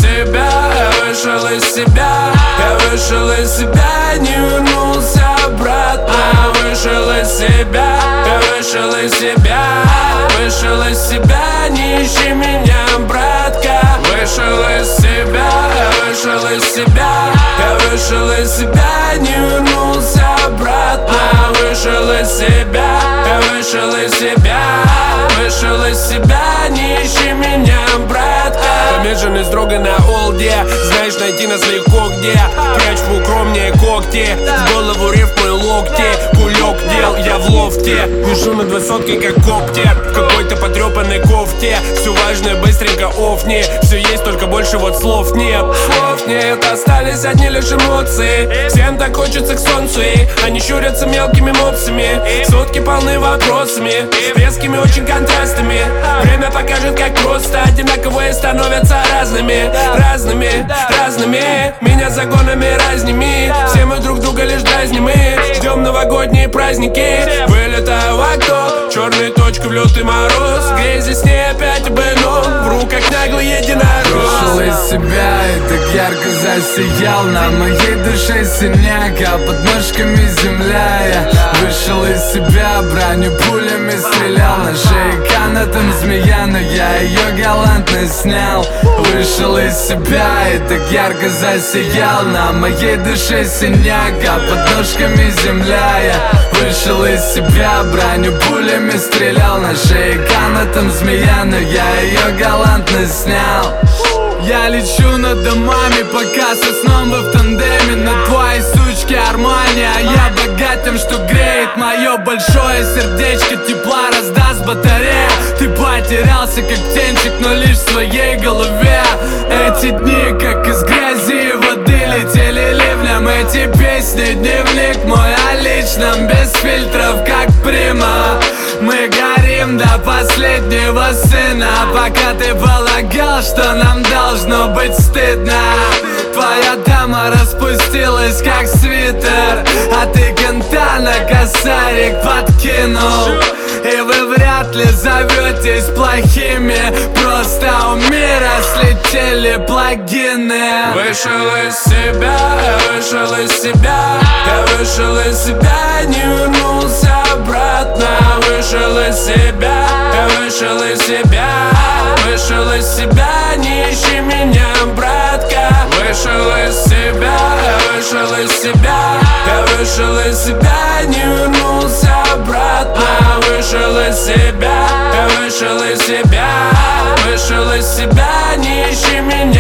себя, я вышел из себя, я вышел из себя, не вернулся обратно. Я вышел из себя, я вышел из себя, вышел из себя, не ищи меня, братка. Вышел из себя, я вышел из себя, я вышел из себя, не вернулся обратно. Я вышел из себя, я вышел из себя, вышел из себя, не ищи меня, братка. Помешанный строго на олде, знаешь, найти нас легко где. Прячь поукромнее когти, в голову риф мой локти. Кулек дел, я в лофте, вижу над высоткой как коптер. В какой-то потрепанной кофте, все важное быстренько офни. Все есть, только больше вот слов нет. Слов нет, остались одни лишь эмоции. Всем так хочется к солнцу, и они щурятся мелкими мопсами. Сутки полны вопросами, резкими очень контрастами. Время покажет, как просто одинаковые становятся разными, разными, разными. Меня загонами разными, все мы друг друга лишь дразним. Мы ждем новогодние праздники, вылетаю в окно, черная точка в лютый мороз. Грязи с ней опять обыну, вру как наглый единорог. Вышел из себя и так ярко засиял, на моей душе синяк, а под ножками земля. Я вышел из себя, броню пулями стрелял, на шее канатом змея, но я ее галантно снял. Вышел из себя и так ярко засиял, на моей душе синяк, а под ножками земля. Я вышел из себя, броню пулями стрелял, на шее канатом змея, но я ее галантно снял. Я лечу над домами, пока со сном вы в тандеме. На твоей сучке Армани, а я богат тем, что греет мое большое сердечко. Тепла раздаст батарея. Ты потерялся как птенчик, но лишь в своей голове. Эти дни как из грязи и воды летели ливнем. Эти песни дневник мой о личном, без фильтров как прима. Мы горим до последнего сына, пока ты полагал, что нам должно быть стыдно. Твоя дама распустилась как свитер, а ты кента на косарик подкинул. И вы вряд ли зоветесь плохими, просто у мира слетели плагины. Вышел из себя, я вышел из себя, я вышел из себя, не вернулся обратно. Вышел из себя, я вышел из себя, вышел из себя, не ищи меня, братка. Вышел из себя, я вышел из себя, я вышел из себя, не вернулся обратно. Вышел из себя, я вышел из себя, вышел из себя, не ищи меня.